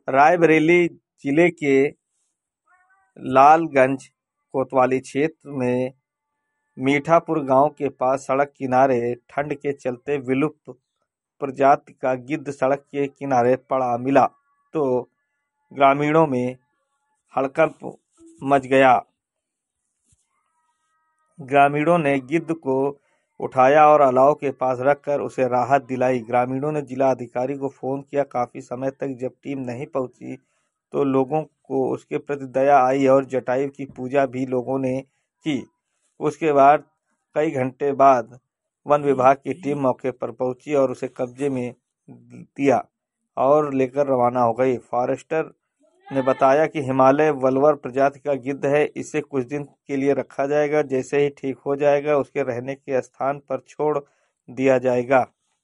रायबरेली जिले के लालगंज कोतवाली क्षेत्र में मीठापुर गांव के पास सड़क किनारे ठंड के चलते विलुप्त प्रजाति का गिद्ध सड़क के किनारे पड़ा मिला तो ग्रामीणों में हड़कंप मच गया। ग्रामीणों ने गिद्ध को उठाया और अलाव के पास रखकर उसे राहत दिलाई। ग्रामीणों ने जिला अधिकारी को फोन किया। काफी समय तक जब टीम नहीं पहुंची तो लोगों को उसके प्रति दया आई और जटायु की पूजा भी लोगों ने की। उसके बाद कई घंटे बाद वन विभाग की टीम मौके पर पहुंची और उसे कब्जे में दिया और लेकर रवाना हो गई। फॉरेस्टर ने बताया कि हिमालय वल्वर प्रजाति का गिद्ध है। इसे कुछ दिन के लिए रखा जाएगा। जैसे ही ठीक हो जाएगा उसके रहने के स्थान पर छोड़ दिया जाएगा।